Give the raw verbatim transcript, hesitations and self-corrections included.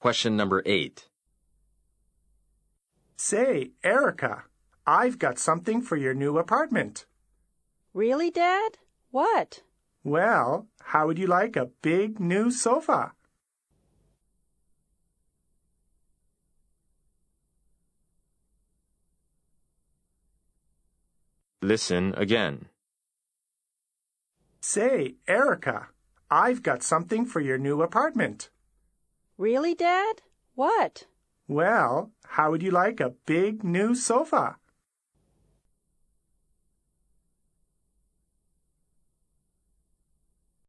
Question number eight. Say, Erica, I've got something for your new apartment. Really, Dad? What? Well, how would you like a big new sofa? Listen again. Say, Erica, I've got something for your new apartment. Really, Dad? What? Well, how would you like a big new sofa?